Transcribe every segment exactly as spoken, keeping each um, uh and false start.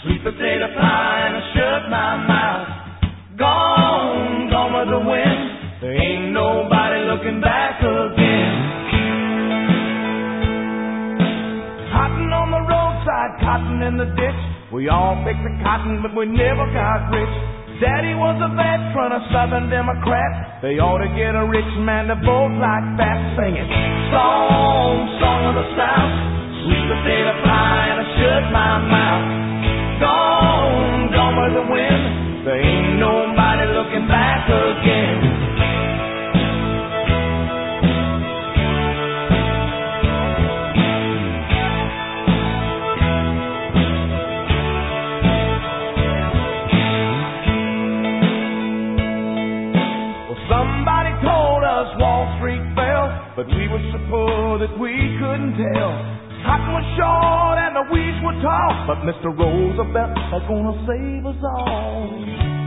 Sweet potato pie and I shut my mouth. Gone, gone with the wind. There ain't nobody looking back again. Cotton on the roadside, cotton in the ditch. We all picked the cotton, but we never got rich. Daddy was a veteran, a Southern Democrat. They ought to get a rich man to vote like that. Singing song, song of the South. Sweet potato pie and I shut my mouth. Gone, gone with the wind. There ain't nobody looking back again. But we were so poor that we couldn't tell. Cotton was short and the weeds were tall. But Mister Roosevelt was gonna save us all.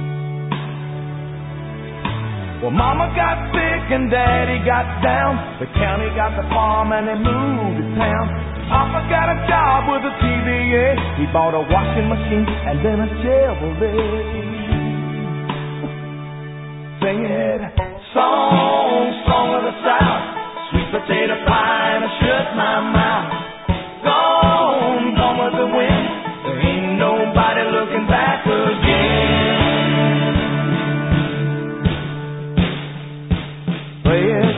Well, Mama got sick and Daddy got down. The county got the farm and they moved to town. Papa got a job with the T V A. He bought a washing machine and then a Chevrolet. Sing it, song, song of the South. Sweet potato pie and I shut my mouth. Gone, gone with the wind. There ain't nobody looking back again. Play it.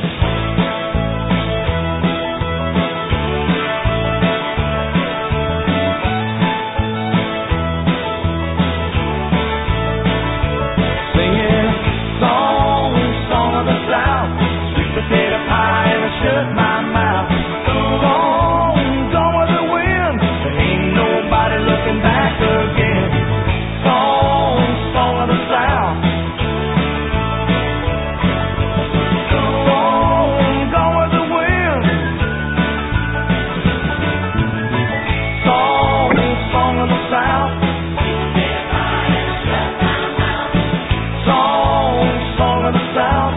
Sing it, song, song of the South. Sweet potato pie. Shut my mouth. Gone, gone with the wind. There ain't nobody looking back again. Song, song of the South. Gone, gone with the wind. Song, song of the South. Song, song of the South.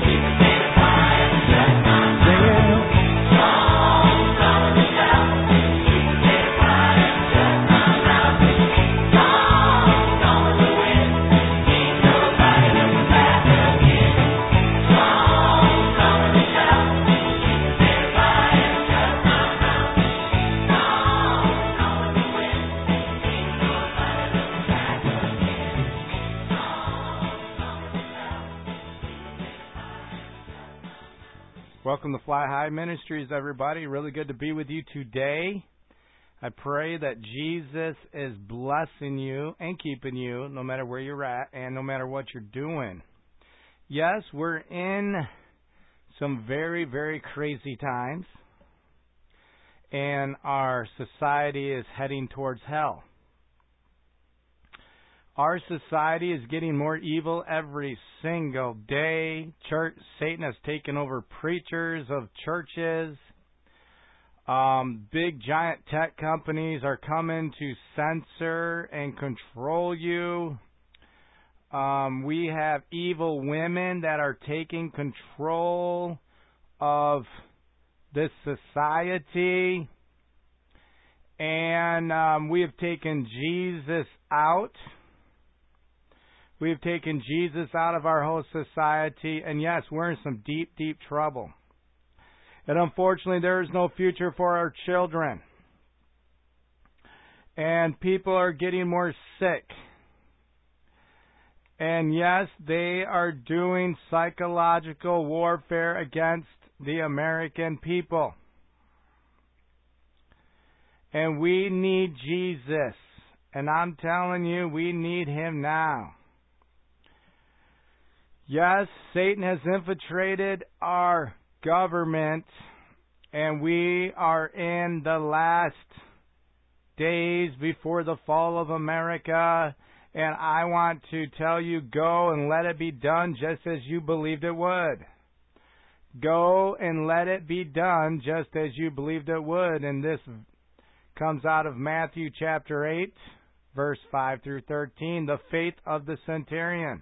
Welcome to Fly High Ministries, everybody. Really good to be with you today. I pray that Jesus is blessing you and keeping you no matter where you're at and no matter what you're doing. Yes, we're in some very, very crazy times, and our society is heading towards hell. Our society is getting more evil every single day. Church, Satan has taken over preachers of churches. Um, big giant tech companies are coming to censor and control you. Um, we have evil women that are taking control of this society. And um, we have taken Jesus out. We have taken Jesus out of our whole society, and yes, we're in some deep, deep trouble. And unfortunately, there is no future for our children. And people are getting more sick. And yes, they are doing psychological warfare against the American people. And we need Jesus. And I'm telling you, we need Him now. Yes, Satan has infiltrated our government, and we are in the last days before the fall of America, and I want to tell you, go and let it be done just as you believed it would. Go and let it be done just as you believed it would, and this comes out of Matthew chapter eight, verse five through thirteen, the faith of the centurion.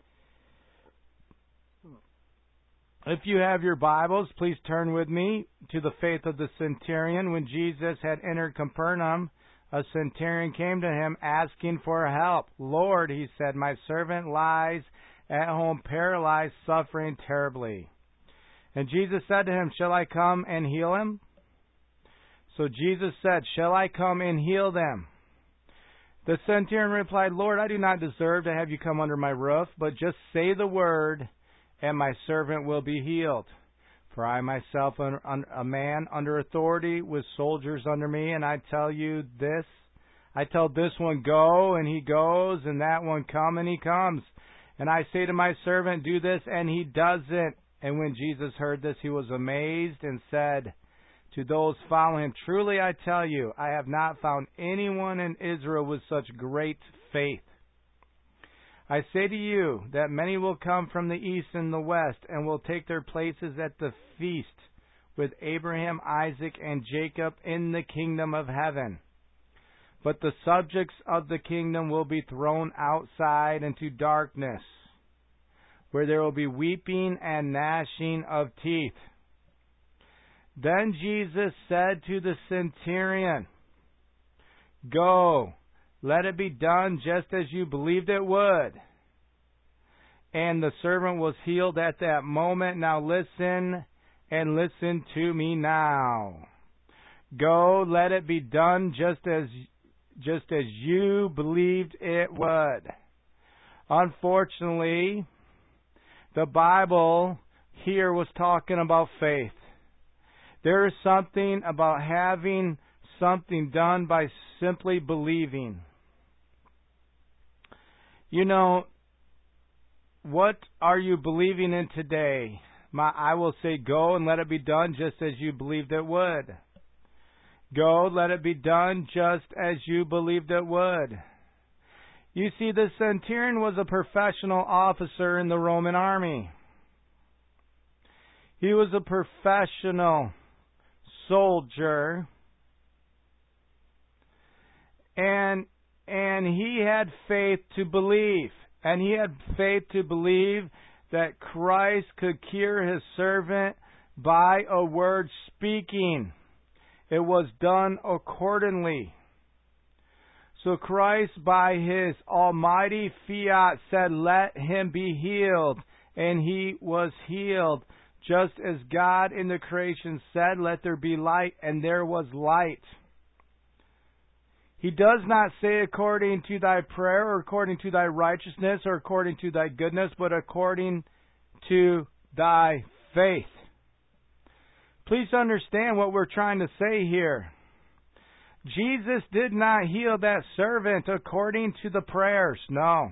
If you have your Bibles, please turn with me to the faith of the centurion. When Jesus had entered Capernaum, a centurion came to him asking for help. "Lord," he said, "my servant lies at home paralyzed, suffering terribly." And Jesus said to him, "Shall I come and heal him?" So Jesus said, "Shall I come and heal them?" The centurion replied, "Lord, I do not deserve to have you come under my roof, but just say the word, and my servant will be healed. For I myself am a man under authority with soldiers under me, and I tell you this, I tell this one, go, and he goes, and that one, come, and he comes. And I say to my servant, do this, and he does it." And when Jesus heard this, he was amazed and said to those following him, "Truly I tell you, I have not found anyone in Israel with such great faith. I say to you that many will come from the east and the west and will take their places at the feast with Abraham, Isaac, and Jacob in the kingdom of heaven. But the subjects of the kingdom will be thrown outside into darkness, where there will be weeping and gnashing of teeth." Then Jesus said to the centurion, "Go, let it be done just as you believed it would." And the servant was healed at that moment. Now listen, and listen to me now. Go, let it be done just as just as you believed it would. Unfortunately, the Bible here was talking about faith. There is something about having something done by simply believing. You know, what are you believing in today? My, I will say, go and let it be done just as you believed it would. Go, let it be done just as you believed it would. You see, the centurion was a professional officer in the Roman army. He was a professional soldier, and and he had faith to believe, and he had faith to believe that Christ could cure his servant by a word speaking. It was done accordingly. So Christ, by his almighty fiat, said, "Let him be healed," and he was healed. Just as God in the creation said, "Let there be light," and there was light. He does not say according to thy prayer, or according to thy righteousness, or according to thy goodness, but according to thy faith. Please understand what we're trying to say here. Jesus did not heal that servant according to the prayers. No.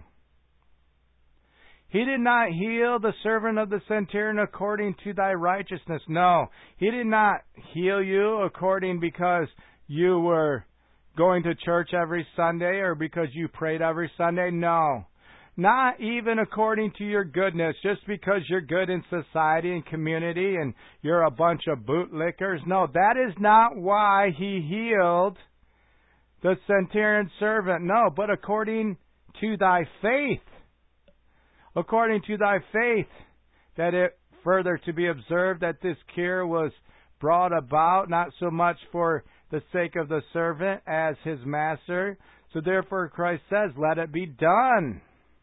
He did not heal the servant of the centurion according to thy righteousness. No. He did not heal you according because you were going to church every Sunday or because you prayed every Sunday. No. Not even according to your goodness, just because you're good in society and community and you're a bunch of bootlickers. No, that is not why he healed the centurion servant. No, but according to thy faith. According to thy faith, that it further to be observed that this cure was brought about not so much for the sake of the servant as his master. So therefore Christ says, "Let it be done."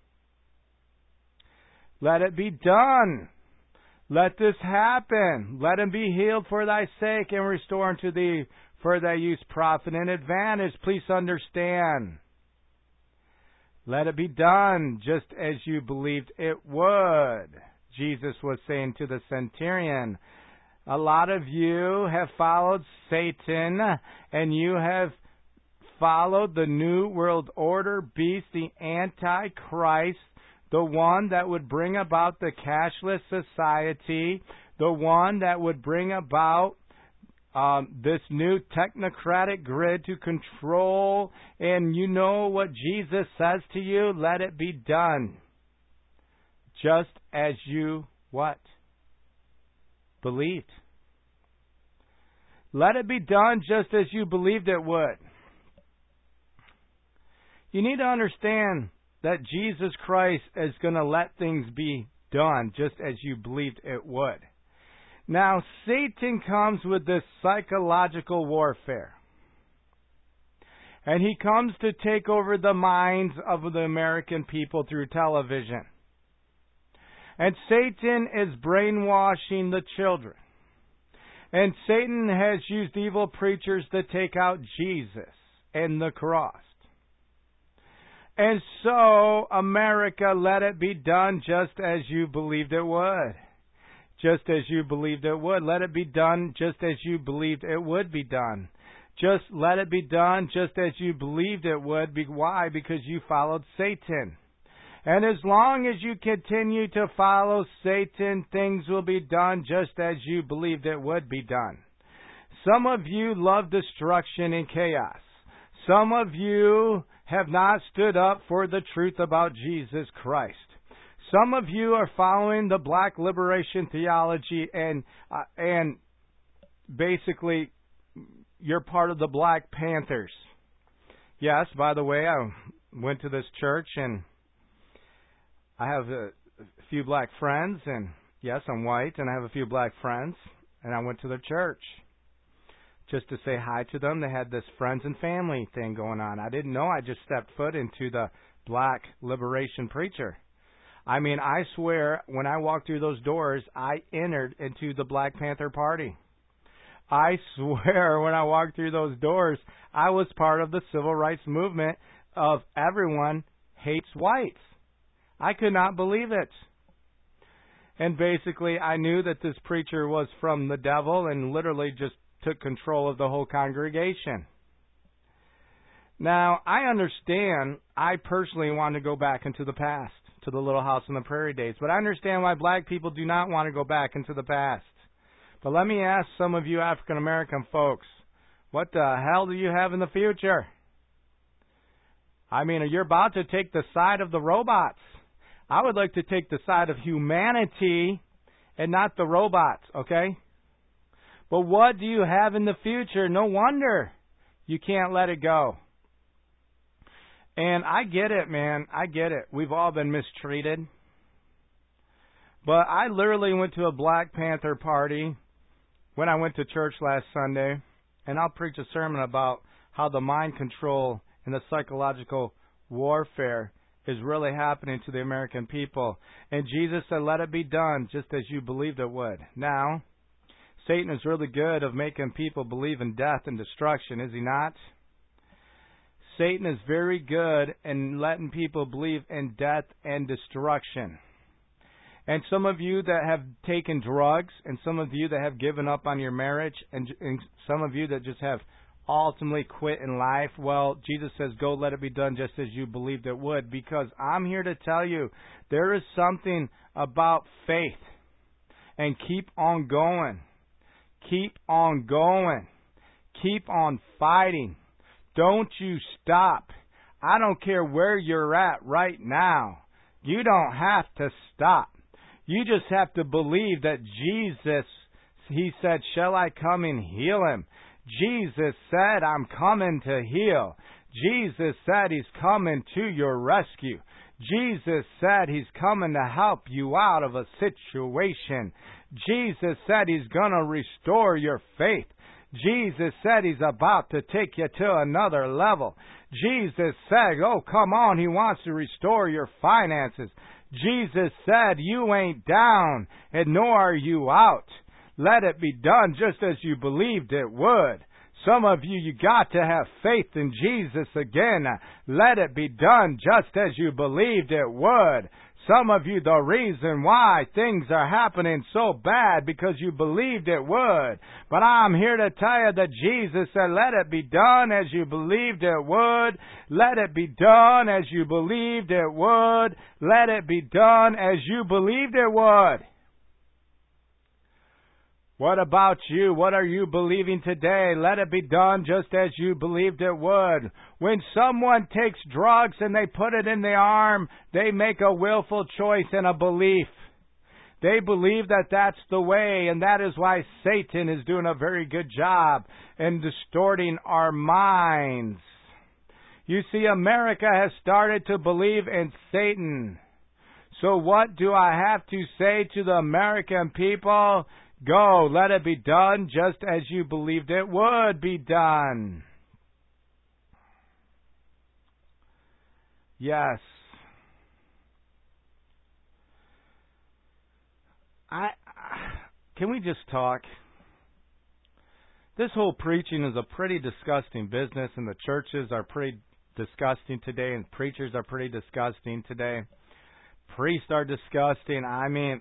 Let it be done. Let this happen. Let him be healed for thy sake and restore unto thee for thy use, profit, and advantage. Please understand. Let it be done just as you believed it would. Jesus was saying to the centurion, a lot of you have followed Satan, and you have followed the New World Order beast, the Antichrist, the one that would bring about the cashless society, the one that would bring about um, this new technocratic grid to control. And you know what Jesus says to you? Let it be done. Just as you, what? Believed. Let it be done just as you believed it would. You need to understand that Jesus Christ is going to let things be done just as you believed it would. Now, Satan comes with this psychological warfare. And he comes to take over the minds of the American people through television. And Satan is brainwashing the children. And Satan has used evil preachers to take out Jesus and the cross. And so, America, let it be done just as you believed it would. Just as you believed it would. Let it be done just as you believed it would be done. Just let it be done just as you believed it would. Why? Because you followed Satan. And as long as you continue to follow Satan, things will be done just as you believed it would be done. Some of you love destruction and chaos. Some of you have not stood up for the truth about Jesus Christ. Some of you are following the black liberation theology and uh, and basically you're part of the Black Panthers. Yes, by the way, I went to this church and I have a few black friends, and yes, I'm white and I have a few black friends, and I went to their church just to say hi to them. They had this friends and family thing going on. I didn't know. I just stepped foot into the black liberation preacher. I mean, I swear, when I walked through those doors, I entered into the Black Panther Party. I swear, when I walked through those doors, I was part of the civil rights movement of everyone hates whites. I could not believe it. And basically, I knew that this preacher was from the devil and literally just took control of the whole congregation. Now, I understand, I personally want to go back into the past, to the Little House on the Prairie days, but I understand why black people do not want to go back into the past. But let me ask some of you African American folks, what the hell do you have in the future? I mean, you're about to take the side of the robots. I would like to take the side of humanity and not the robots, okay? But what do you have in the future? No wonder you can't let it go. And I get it, man. I get it. We've all been mistreated. But I literally went to a Black Panther party when I went to church last Sunday, and I'll preach a sermon about how the mind control and the psychological warfare is really happening to the American people. And Jesus said, let it be done just as you believed it would. Now, Satan is really good of making people believe in death and destruction, is he not? Satan is very good in letting people believe in death and destruction. And some of you that have taken drugs, and some of you that have given up on your marriage, and, and some of you that just have ultimately quit in life, well, Jesus says, go let it be done just as you believed it would. Because I'm here to tell you, there is something about faith. And keep on going. Keep on going. Keep on fighting. Don't you stop. I don't care where you're at right now. You don't have to stop. You just have to believe that Jesus, he said, shall I come and heal him? Jesus said, I'm coming to heal. Jesus said he's coming to your rescue. Jesus said he's coming to help you out of a situation. Jesus said he's going to restore your faith. Jesus said he's about to take you to another level. Jesus said, oh, come on, he wants to restore your finances. Jesus said, you ain't down, and nor are you out. Let it be done just as you believed it would. Some of you, you got to have faith in Jesus again. Let it be done just as you believed it would. Some of you, the reason why things are happening so bad because you believed it would. But I'm here to tell you that Jesus said, let it be done as you believed it would. Let it be done as you believed it would. Let it be done as you believed it would. What about you? What are you believing today? Let it be done just as you believed it would. When someone takes drugs and they put it in their arm, they make a willful choice and a belief. They believe that that's the way, and that is why Satan is doing a very good job in distorting our minds. You see, America has started to believe in Satan. So what do I have to say to the American people? Go, let it be done just as you believed it would be done. Yes. I, I can we just talk? This whole preaching is a pretty disgusting business, and the churches are pretty disgusting today, and preachers are pretty disgusting today. Priests are disgusting. I mean,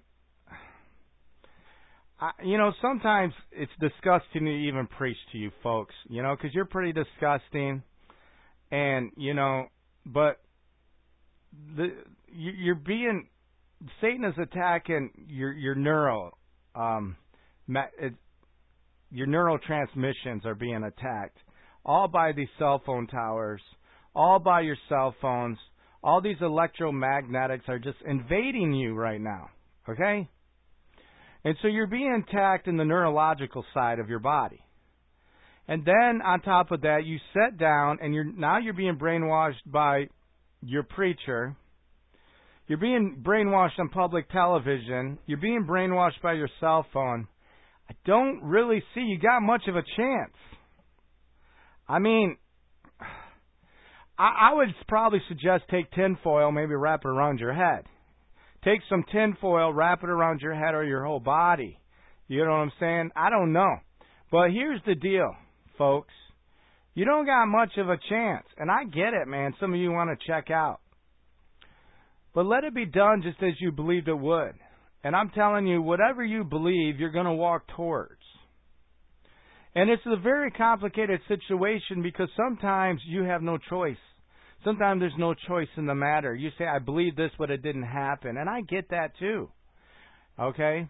I, you know, sometimes it's disgusting to even preach to you folks, you know, because you're pretty disgusting, and, you know, but the you, you're being, Satan is attacking your, your neural, um, it, your neurotransmissions are being attacked, all by these cell phone towers, all by your cell phones. All these electromagnetics are just invading you right now, okay? And so you're being attacked in the neurological side of your body. And then on top of that, you sit down and you're now you're being brainwashed by your preacher. You're being brainwashed on public television. You're being brainwashed by your cell phone. I don't really see you got much of a chance. I mean, I, I would probably suggest take tinfoil, maybe wrap it around your head. Take some tinfoil, wrap it around your head or your whole body. You know what I'm saying? I don't know. But here's the deal, folks. You don't got much of a chance. And I get it, man. Some of you want to check out. But let it be done just as you believed it would. And I'm telling you, whatever you believe, you're going to walk towards. And it's a very complicated situation because sometimes you have no choice. Sometimes there's no choice in the matter. You say, I believe this, but it didn't happen. And I get that too. Okay?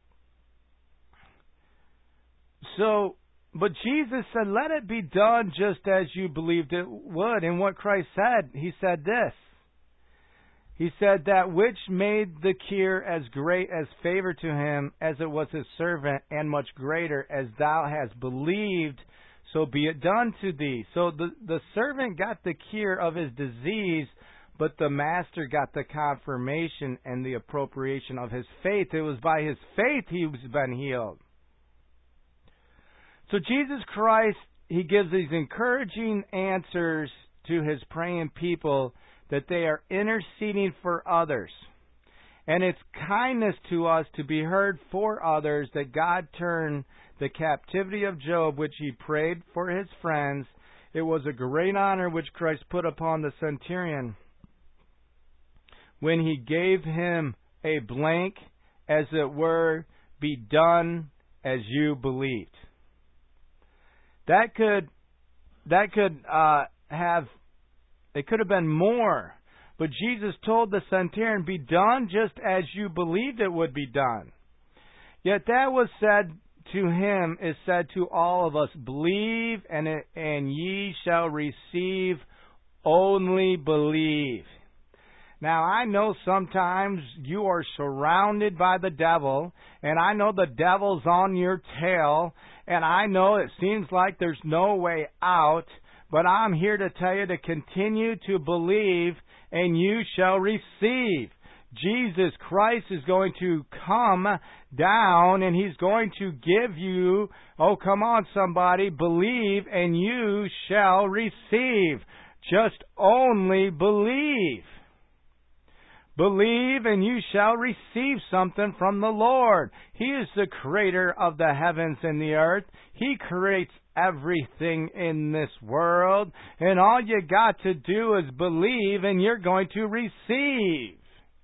So, but Jesus said, let it be done just as you believed it would. And what Christ said, He said this. He said, that which made the cure as great as favor to him as it was his servant, and much greater as thou hast believed, so be it done to thee. So the, the servant got the cure of his disease, but the master got the confirmation and the appropriation of his faith. It was by his faith he was been healed. So Jesus Christ, He gives these encouraging answers to His praying people that they are interceding for others. And it's kindness to us to be heard for others that God turned the captivity of Job, which He prayed for his friends. It was a great honor which Christ put upon the centurion when He gave him a blank, as it were, be done as you believed. That could, that could uh, have, it could have been more. But Jesus told the centurion, be done just as you believed it would be done. Yet that was said to him, is said to all of us, believe and, it, and ye shall receive, only believe. Now, I know sometimes you are surrounded by the devil, and I know the devil's on your tail, and I know it seems like there's no way out, but I'm here to tell you to continue to believe, and you shall receive. Jesus Christ is going to come down, and He's going to give you, oh, come on, somebody, believe, and you shall receive. Just only believe. Believe and you shall receive something from the Lord. He is the creator of the heavens and the earth. He creates everything in this world. And all you got to do is believe and you're going to receive.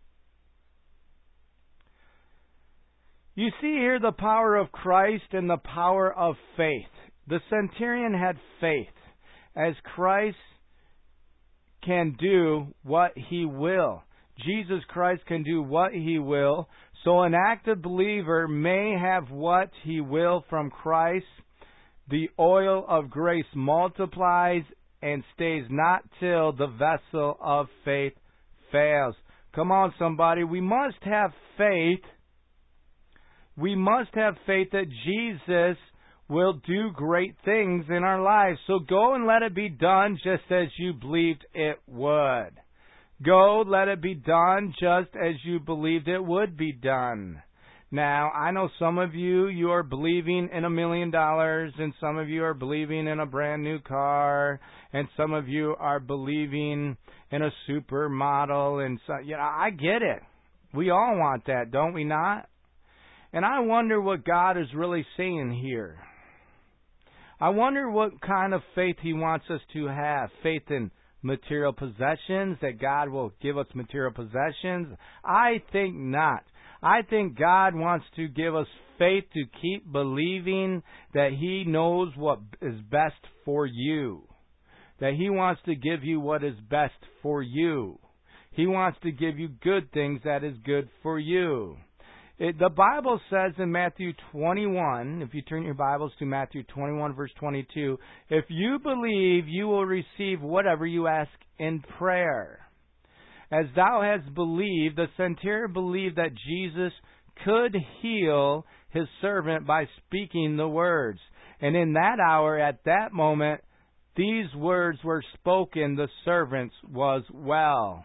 You see here the power of Christ and the power of faith. The centurion had faith, as Christ can do what He will. Jesus Christ can do what He will. So an active believer may have what he will from Christ. The oil of grace multiplies and stays not till the vessel of faith fails. Come on, somebody. We must have faith. We must have faith that Jesus will do great things in our lives. So go and let it be done just as you believed it would. Go, let it be done just as you believed it would be done. Now, I know some of you, you are believing in a million dollars, and some of you are believing in a brand new car, and some of you are believing in a supermodel, and so, you know, I get it. We all want that, don't we not? And I wonder what God is really saying here. I wonder what kind of faith He wants us to have. Faith in material possessions, that God will give us material possessions? I think not. I think God wants to give us faith to keep believing that He knows what is best for you. That He wants to give you what is best for you. He wants to give you good things that is good for you. It, the Bible says in Matthew twenty-one, if you turn your Bibles to Matthew twenty-one, verse twenty-two, if you believe, you will receive whatever you ask in prayer. As thou hast believed, the centurion believed that Jesus could heal his servant by speaking the words. And in that hour, at that moment, these words were spoken, the servant was well.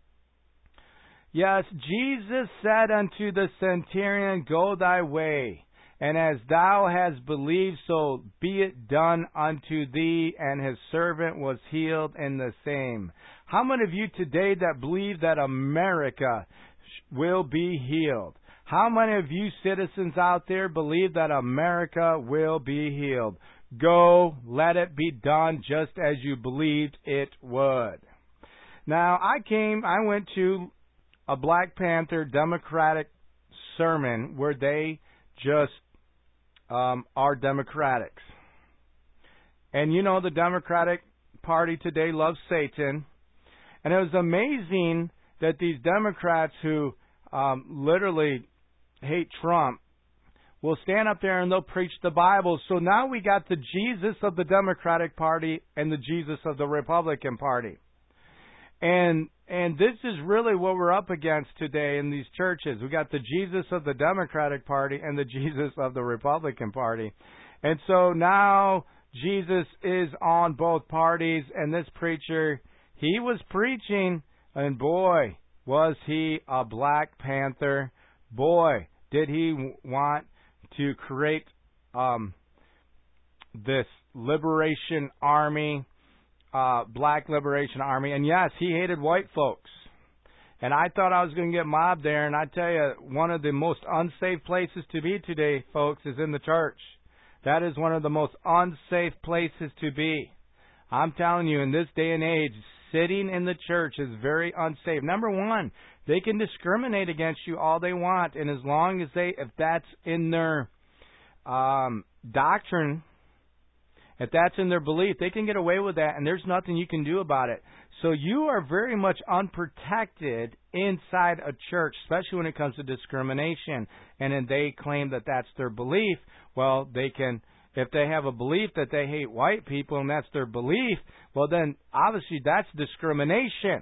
Yes, Jesus said unto the centurion, go thy way, and as thou hast believed, so be it done unto thee, and his servant was healed in the same. How many of you today that believe that America will be healed? How many of you citizens out there believe that America will be healed? Go, let it be done just as you believed it would. Now, I came, I went to a Black Panther Democratic sermon where they just um, are Democrats. And you know the Democratic Party today loves Satan. And it was amazing that these Democrats who um, literally hate Trump will stand up there and they'll preach the Bible. So now we got the Jesus of the Democratic Party and the Jesus of the Republican Party. And and this is really what we're up against today in these churches. We got the Jesus of the Democratic Party and the Jesus of the Republican Party. And so now Jesus is on both parties, and this preacher, he was preaching, and boy, was he a Black Panther. Boy, did he want to create um, this liberation army, uh, Black Liberation Army. And yes, he hated white folks. And I thought I was going to get mobbed there, and I tell you, one of the most unsafe places to be today, folks, is in the church. That is one of the most unsafe places to be. I'm telling you, in this day and age, sitting in the church is very unsafe. Number one, they can discriminate against you all they want, and as long as they, if that's in their um, doctrine, if that's in their belief, they can get away with that, and there's nothing you can do about it. So you are very much unprotected inside a church, especially when it comes to discrimination. And then they claim that that's their belief. Well, they can, if they have a belief that they hate white people and that's their belief, well then obviously that's discrimination.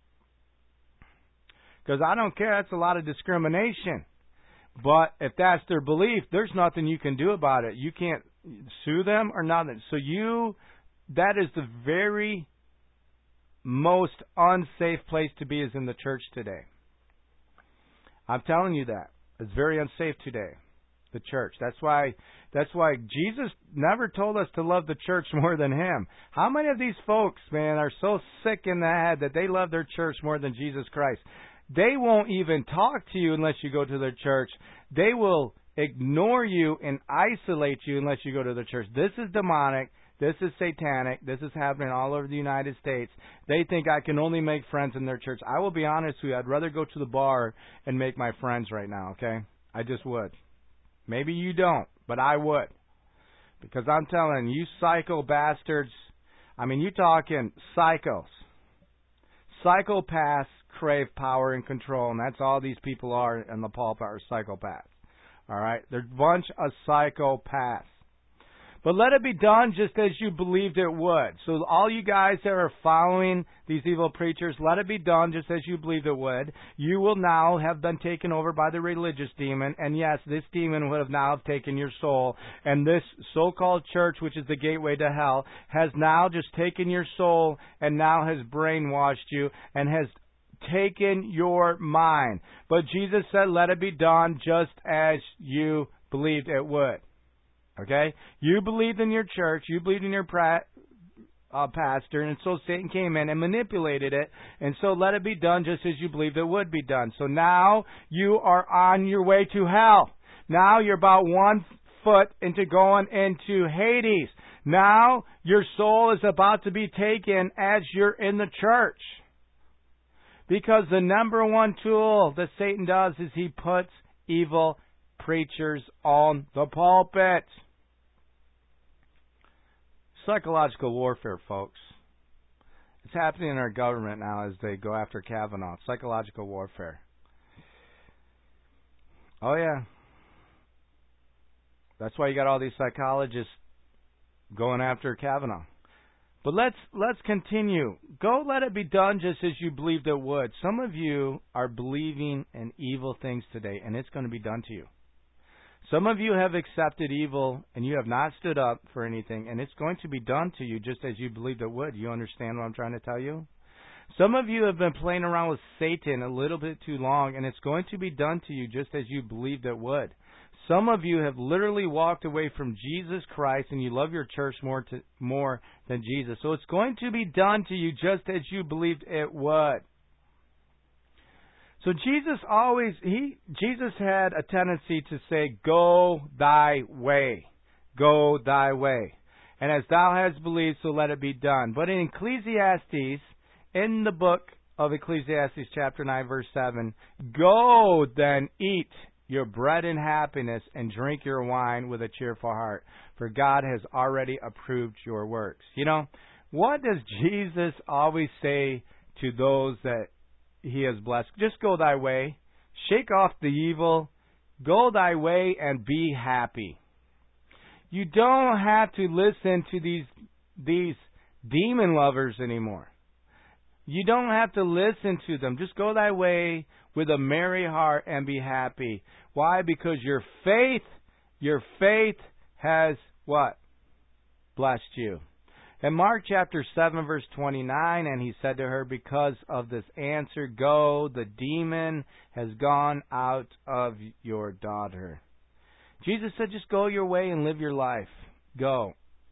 Because I don't care, that's a lot of discrimination. But if that's their belief, there's nothing you can do about it. You can't sue them or nothing. So you, that is the very most unsafe place to be is in the church today. I'm telling you that. It's very unsafe today, the church. That's why that's why Jesus never told us to love the church more than Him. How many of these folks, man, are so sick in the head that they love their church more than Jesus Christ? They won't even talk to you unless you go to their church. They will ignore you and isolate you unless you go to the church. This is demonic. This is satanic. This is happening all over the United States. They think I can only make friends in their church. I will be honest with you. I'd rather go to the bar and make my friends right now, okay? I just would. Maybe you don't, but I would. Because I'm telling you, psycho bastards, I mean, you're talking psychos. Psychopaths crave power and control, and that's all these people are in the pulpit are psychopaths. All right? They're a bunch of psychopaths. But let it be done just as you believed it would. So all you guys that are following these evil preachers, let it be done just as you believed it would. You will now have been taken over by the religious demon. And yes, this demon would have now have taken your soul. And this so-called church, which is the gateway to hell, has now just taken your soul and now has brainwashed you and has taken your mind. But Jesus said, let it be done just as you believed it would. Okay? You believed in your church. You believed in your pra- uh, pastor. And so Satan came in and manipulated it. And so let it be done just as you believed it would be done. So now you are on your way to hell. Now you're about one foot into going into Hades. Now your soul is about to be taken as you're in the church. Because the number one tool that Satan does is he puts evil preachers on the pulpit. Psychological warfare, folks. It's happening in our government now as they go after Kavanaugh. Psychological warfare. Oh, yeah. That's why you got all these psychologists going after Kavanaugh. But let's let's continue. Go let it be done just as you believed it would. Some of you are believing in evil things today, and it's going to be done to you. Some of you have accepted evil, and you have not stood up for anything, and it's going to be done to you just as you believed it would. You understand what I'm trying to tell you? Some of you have been playing around with Satan a little bit too long, and it's going to be done to you just as you believed it would. Some of you have literally walked away from Jesus Christ, and you love your church more to, more than Jesus. So it's going to be done to you just as you believed it would. So Jesus always, he, Jesus had a tendency to say, go thy way. Go thy way. And as thou hast believed, so let it be done. But in Ecclesiastes, in the book of Ecclesiastes chapter nine, verse seven, go then eat your bread in happiness and drink your wine with a cheerful heart, for God has already approved your works. You know, what does Jesus always say to those that he has blessed? Just go thy way, shake off the evil, go thy way and be happy. You don't have to listen to these these demon lovers anymore. You don't have to listen to them. Just go thy way with a merry heart and be happy. Why? Because your faith, your faith has what? Blessed you. In Mark chapter seven, verse twenty-nine, and he said to her, because of this answer, go, the demon has gone out of your daughter. Jesus said, just go your way and live your life. Go.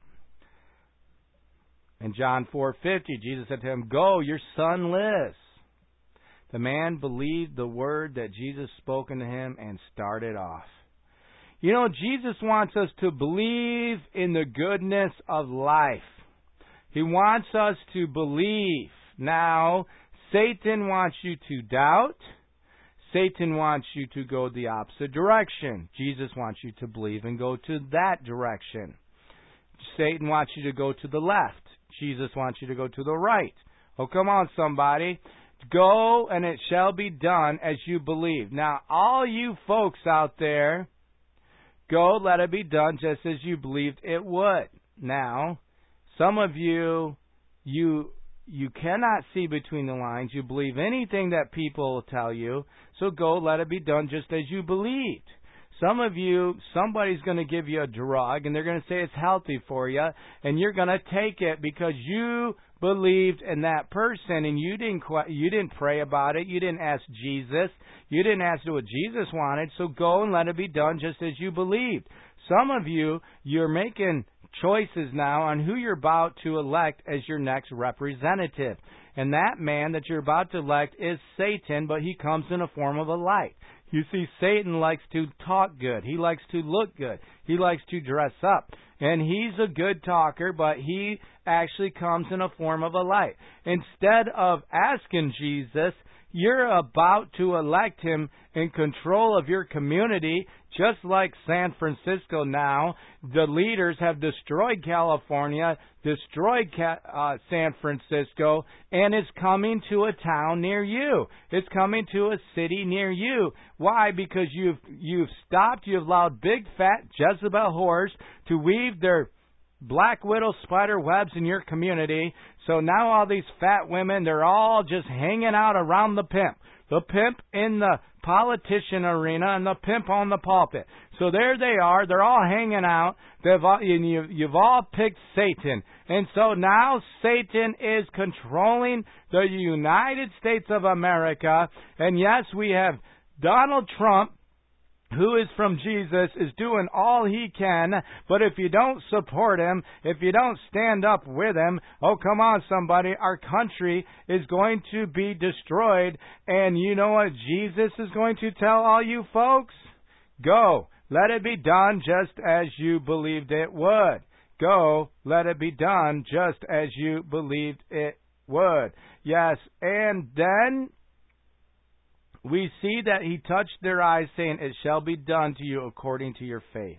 In John four fifty, Jesus said to him, go, your son lives. The man believed the word that Jesus spoke to him and started off. You know, Jesus wants us to believe in the goodness of life. He wants us to believe. Now, Satan wants you to doubt. Satan wants you to go the opposite direction. Jesus wants you to believe and go to that direction. Satan wants you to go to the left. Jesus wants you to go to the right. Oh, come on, somebody. Go, and it shall be done as you believe. Now, all you folks out there, go, let it be done just as you believed it would. Now, some of you, you you cannot see between the lines. You believe anything that people tell you. So go, let it be done just as you believed. Some of you, somebody's going to give you a drug, and they're going to say it's healthy for you, and you're going to take it because you believed in that person, and you didn't you didn't pray about it. You didn't ask Jesus. You didn't ask what Jesus wanted. So go and let it be done just as you believed. Some of you, you're making choices now on who you're about to elect as your next representative. And that man that you're about to elect is Satan, but he comes in a form of a light. You see, Satan likes to talk good. He likes to look good. He likes to dress up. And he's a good talker, but he actually comes in a form of a light. Instead of asking Jesus, you're about to elect him in control of your community, just like San Francisco now. The leaders have destroyed California, destroyed uh, San Francisco, and it's coming to a town near you. It's coming to a city near you. Why? Because you've you've stopped, you've allowed big fat Jezebel whores to weave their black widow spider webs in your community. So now all these fat women, they're all just hanging out around the pimp. The pimp in the politician arena and the pimp on the pulpit. So there they are. They're all hanging out. They've all, you, you've all picked Satan. And so now Satan is controlling the United States of America. And yes, we have Donald Trump, who is from Jesus, is doing all he can. But if you don't support him, if you don't stand up with him, oh, come on, somebody, our country is going to be destroyed. And you know what Jesus is going to tell all you folks? Go, let it be done just as you believed it would. Go, let it be done just as you believed it would. Yes, and then we see that he touched their eyes, saying, it shall be done to you according to your faith.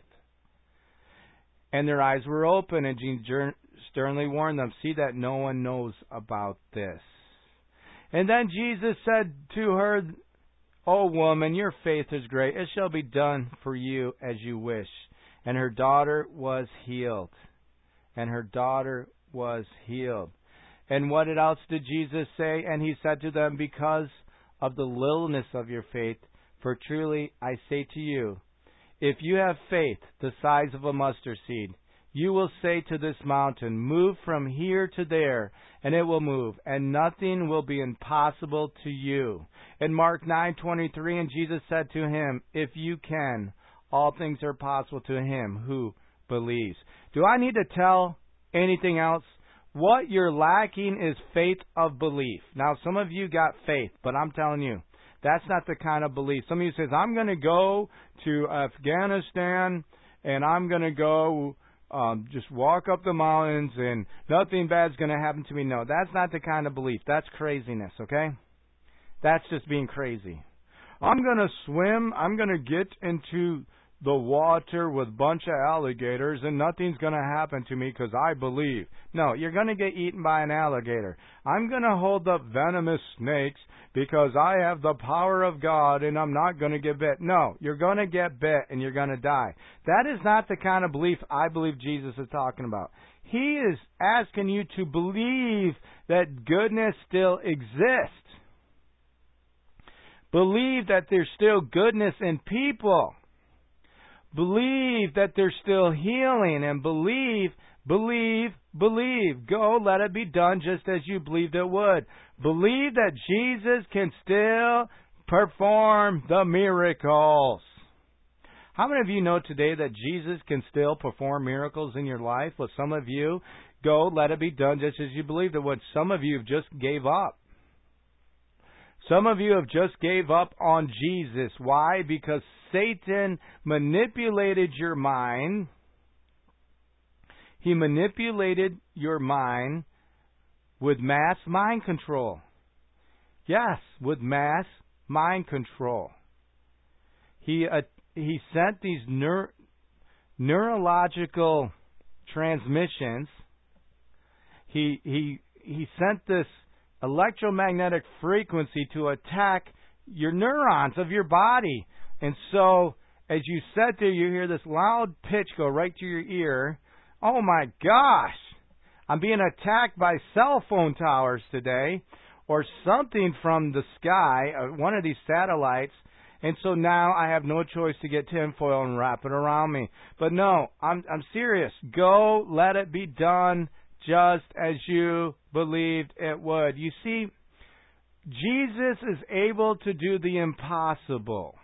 And their eyes were open, and Jesus sternly warned them, see that no one knows about this. And then Jesus said to her, O woman, your faith is great. It shall be done for you as you wish. And her daughter was healed. And her daughter was healed. And what else did Jesus say? And he said to them, because of the littleness of your faith, for truly I say to you, if you have faith the size of a mustard seed, you will say to this mountain, move from here to there, and it will move, and nothing will be impossible to you. In Mark nine twenty-three, and Jesus said to him, if you can, all things are possible to him who believes. Do I need to tell anything else? What you're lacking is faith of belief. Now, some of you got faith, but I'm telling you, that's not the kind of belief. Some of you says, I'm going to go to Afghanistan, and I'm going to go um, just walk up the mountains, and nothing bad's going to happen to me. No, that's not the kind of belief. That's craziness, okay? That's just being crazy. I'm going to swim. I'm going to get into the water with a bunch of alligators, and nothing's going to happen to me because I believe. No, you're going to get eaten by an alligator. I'm going to hold up venomous snakes because I have the power of God and I'm not going to get bit. No, you're going to get bit and you're going to die. That is not the kind of belief I believe Jesus is talking about. He is asking you to believe that goodness still exists. Believe that there's still goodness in people. Believe that there's still healing, and believe, believe, believe. Go, let it be done just as you believed it would. Believe that Jesus can still perform the miracles. How many of you know today that Jesus can still perform miracles in your life? Well, some of you, go, let it be done just as you believed it would. Some of you have just gave up. Some of you have just gave up on Jesus. Why? Because Satan manipulated your mind. He manipulated your mind with mass mind control. Yes, with mass mind control. He uh, he sent these neur- neurological transmissions. He he he sent this electromagnetic frequency to attack your neurons of your body. And so, as you sit there, you hear this loud pitch go right to your ear. Oh my gosh! I'm being attacked by cell phone towers today, or something from the sky, uh, one of these satellites. And so now I have no choice to get tinfoil and wrap it around me. But no, I'm I'm serious. Go, let it be done just as you believed it would. You see, Jesus is able to do the impossible.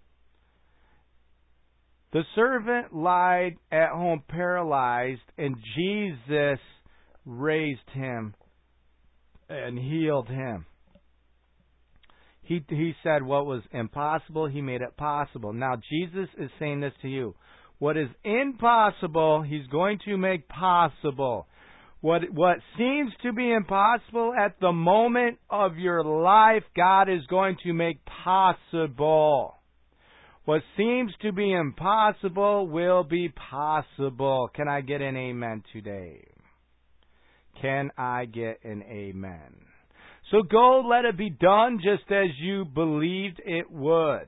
The servant lied at home paralyzed, and Jesus raised him and healed him. He he said what was impossible, he made it possible. Now Jesus is saying this to you. What is impossible, he's going to make possible. What what seems to be impossible at the moment of your life, God is going to make possible. What seems to be impossible will be possible. Can I get an amen today? Can I get an amen? So go, let it be done just as you believed it would.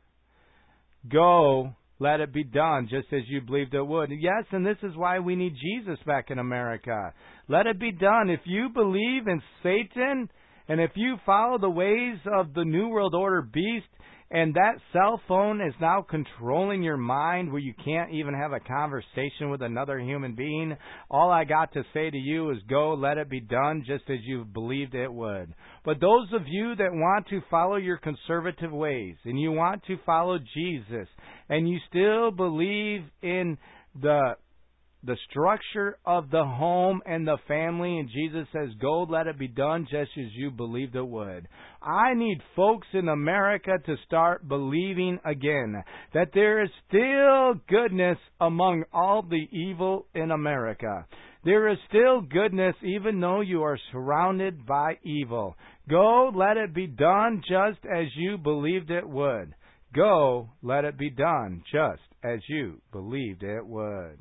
Go, let it be done just as you believed it would. Yes, and this is why we need Jesus back in America. Let it be done. If you believe in Satan And if you follow the ways of the New World Order beast, and that cell phone is now controlling your mind where you can't even have a conversation with another human being, all I got to say to you is go, let it be done, just as you believed it would. But those of you that want to follow your conservative ways, and you want to follow Jesus, and you still believe in the the structure of the home and the family, and Jesus says, go, let it be done just as you believed it would. I need folks in America to start believing again that there is still goodness among all the evil in America. There is still goodness even though you are surrounded by evil. Go, let it be done just as you believed it would. Go, let it be done just as you believed it would.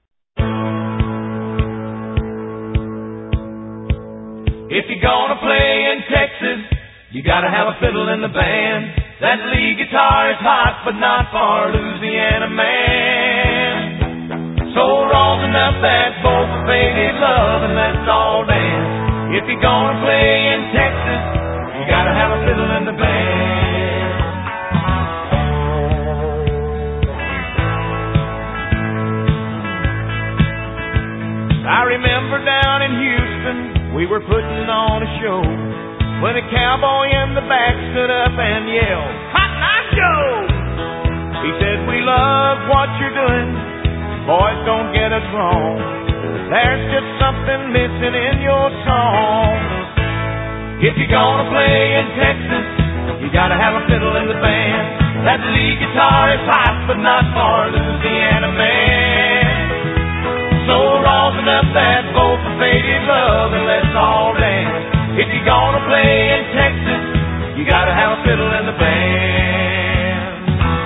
If you're gonna play in Texas, you gotta have a fiddle in the band. That lead guitar is hot, but not for Louisiana man. So rosin up that both faded love and let's all dance. If you're gonna play in Texas, you gotta have a fiddle in the band. I remember down in Houston, we were putting on a show when a cowboy in the back stood up and yelled, Cotton Eye Joe! He said, we love what you're doing, boys, don't get us wrong. There's just something missing in your song. If you're gonna play in Texas, you gotta have a fiddle in the band. That lead guitar is hot, but not for Louisiana man. So rosin up that both faded love and let's all dance. If you're gonna play in Texas, you gotta have a fiddle in the band.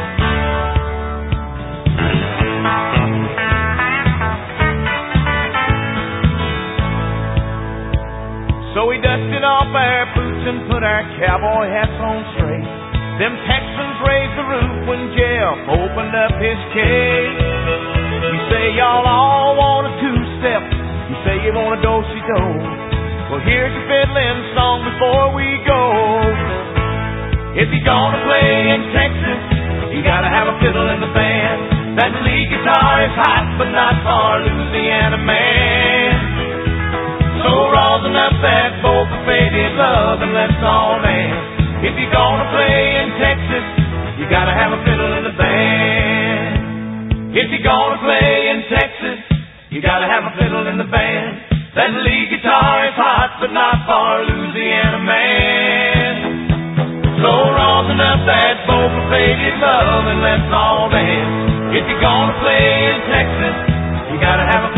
So we dusted off our boots and put our cowboy hats on straight. Them Texans raised the roof when Jeff opened up his cage. You say y'all all want a two-step. You say you want a do-si-do. Well, here's your fiddling song before we go. If you're gonna play in Texas, you gotta have a fiddle in the band. That lead guitar is hot, but not for Louisiana man. So rosin up that both faded love and let's all dance. If you're gonna play in Texas, you gotta have a fiddle in the band. If you're gonna play in Texas, you gotta have a fiddle in the band. That lead guitar is hot, but not for Louisiana man. So rosin up that both faded love and let's all dance. If you're gonna play in Texas, you gotta have a